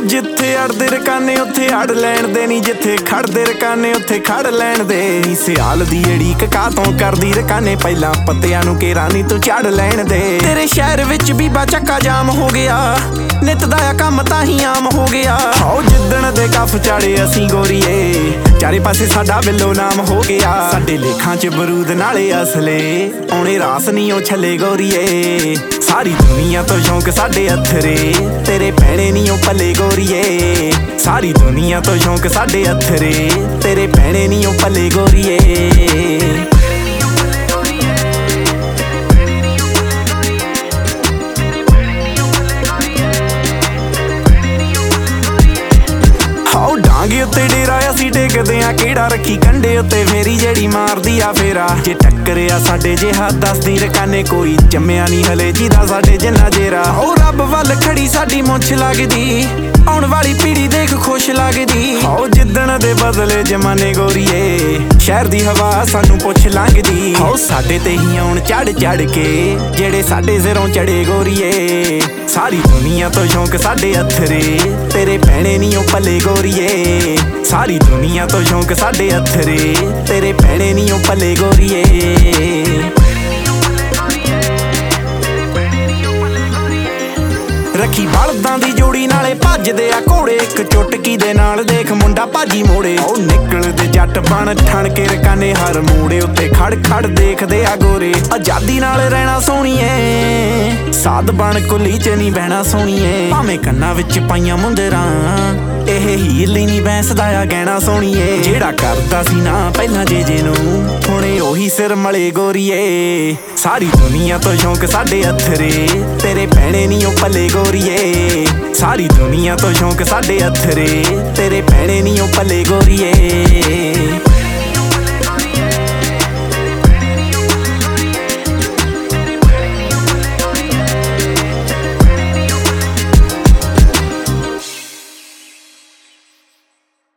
ਜਿੱਥੇ ਅੜਦੇ ਰਕਾਨੇ ਉੱਥੇ ਅੜ ਲੈਣ ਦੇ ਨੀ, ਜਿੱਥੇ ਖੜਦੇ ਰਕਾਨੇ ਉੱਥੇ ਖੜ ਲੈਣ ਦੇ ਨੀ। ਸਿਆਲ ਦੀ ਏੜੀ ਕਕਾ ਤੋਂ ਕਰਦੀ ਰਕਾਨੇ, ਪਹਿਲਾਂ ਪੱਤਿਆਂ ਨੂੰ ਘੇਰਾ ਨੀ ਤੂੰ ਚੜ ਲੈਣ ਦੇ। ਤੇਰੇ ਸ਼ਹਿਰ ਵਿੱਚ ਬੀਬਾ ਚੱਕਾ ਜਾਮ ਹੋ ਗਿਆ, ਨਿੱਤ ਦਾ ਆ ਕੰਮ ਤਾਂ ਹੀ ਆਮ ਹੋ ਗਿਆ। ਹੋ ਜਿੱਦਣ ਦੇ ਕੱਫ ਚਾੜੇ ਅਸੀਂ ਗੋਰੀਏ, ਚਾਰੇ ਪਾਸੇ ਸਾਡਾ ਬਿੱਲੋ ਨਾਮ ਹੋ ਗਿਆ। ਸਾਡੇ ਲੇਖਾਂ 'ਚ ਬਰੂਦ ਨਾਲੇ ਅਸਲੇ, ਆਉਣੇ ਰਾਸ ਨੀ ਉਹ ਛੱਲੇ ਗੋਰੀਏ। ਸਾਰੀ ਦੁਨੀਆ ਤੋਂ ਸ਼ੌਂਕ ਸਾਡੇ ਅਥਰੇ, ਤੇਰੇ ਪੈਣੇ ਨੀ ਉਹ ਪੱਲੇ ਗੋਰੀਏ। ਸਾਰੀ ਦੁਨੀਆ ਤੋਂ ਸ਼ੌਂਕ ਸਾਡੇ ਅਥਰੇ, ਤੇਰੇ ਪੈਣੇ ਨੀ ਉਹ ਪੱਲੇ ਗੋਰੀਏ। ਡਾਂਗੇ ਉੱਤੇ ਡੇਰਾ ਅਸੀਂ ਟੇਕਦੇ ਆ, ਕਿਹੜਾ ਰੱਖੀ ਕੰਡੇ ਉੱਤੇ ਫੇਰੀ ਜਿਹੜੀ ਮਾਰਦੀ ਆ ਫੇਰਾ। ਜੇ ਟੱਕਰਿਆ ਸਾਡੇ ਜਿਹਾ ਦੱਸਦੀ ਰਕਾਨੇ, ਕੋਈ ਜੰਮਿਆ ਨੀ ਹਲੇ ਜਿਹਦਾ ਸਾਡੇ ਜਿੰਨਾ ਜੇਰਾ। ਉਹ ਰੱਬ ਵੱਲ ਖੜੀ ਸਾਡੀ ਮੁੱਛ ਲੱਗਦੀ, ਆਉਣ ਵਾਲੀ ਪੀੜੀ ਦੇਖ ਖੁਸ਼ ਲੱਗਦੀ। ਹੋ ਜਿੱਦਣ ਦੇ ਬਦਲੇ ਜਮਾਨੇ ਗੋਰੀਏ, ਸ਼ਹਿਰ ਦੀ ਹਵਾ ਸਾਨੂੰ ਪੁੱਛ ਲੰਘਦੀ। ਹੋ ਸਾਡੇ ਤੇ ਹੀ ਆਉਣ ਚੜ ਚੜ ਕੇ, ਜਿਹੜੇ ਸਾਡੇ ਸਿਰੋਂ ਚੜੇ ਗੋਰੀਏ। ਸਾਰੀ ਦੁਨੀਆ ਤੋਂ ਸ਼ੌਂਕ ਸਾਡੇ ਅਥਰੇ, ਤੇਰੇ ਪੈਣੇ ਨੀ ਉਹ ਪੱਲੇ ਗੋਰੀਏ। ਸਾਰੀ ਦੁਨੀਆ ਤੋਂ ਸ਼ੌਂਕ ਸਾਡੇ ਅਥਰੇ, ਤੇਰੇ ਪੈਣੇ ਨੀ ਉਹ ਪੱਲੇ ਗੋਰੀਏ। ਰੱਖੀ ਬਲਦਾਂ ਦੀ ਜੋੜੀ ਨਾਲੇ ਭੱਜਦੇ ਆ ਘੋੜੇ, ਇੱਕ ਚੁਟਕੀ ਦੇ ਨਾਲ ਦੇਖ ਮੁੰਡਾ ਭਾਜੀ ਮੋੜੇ। ਉਹ ਨਿਕਲਦੇ ਜੱਟ ਬਣ ਠਣ ਕੇ ਰਕਾਨੇ, ਹਰ ਮੋੜੇ ਉੱਤੇ ਖੜ ਖੜ ਦੇਖਦੇ ਆ ਗੋਰੇ। ਆਜ਼ਾਦੀ ਨਾਲ ਰਹਿਣਾ ਸੋਹਣੀਏ, ਸਾਧ ਬਣ ਕੁੱਲੀ 'ਚ ਨੀ ਬਹਿਣਾ ਸੋਹਣੀਏ। ਭਾਵੇਂ ਕੰਨਾਂ ਵਿੱਚ ਪਾਈਆਂ ਮੁੰਦਰਾਂ, ਇਹ ਹੀਲੀ ਨੀ ਬੈਂਸਦਾ ਆ ਗਹਿਣਾ ਸੋਹਣੀਏ। ਜਿਹੜਾ ਕਰਦਾ ਸੀ ਨਾ ਪਹਿਲਾਂ ਜੇ ਨੂੰ, ਹੁਣੇ ਉਹੀ ਸਿਰ ਮਲੇ ਗੋਰੀਏ। ਸਾਰੀ ਦੁਨੀਆ ਤੋਂ ਸ਼ੌਂਕ ਸਾਡੇ ਅਥਰੇ, ਤੇਰੇ ਪੈਣੇ ਨੀ ਉਹ ਪੱਲੇ ਗੋਰੀਏ। ਸਾਰੀ ਦੁਨੀਆ ਤੋਂ ਸ਼ੌਂਕ ਸਾਡੇ ਅਥਰੇ, ਤੇਰੇ ਪੈਣੇ ਨੀ ਉਹ ਪੱਲੇ ਗੋਰੀਏ।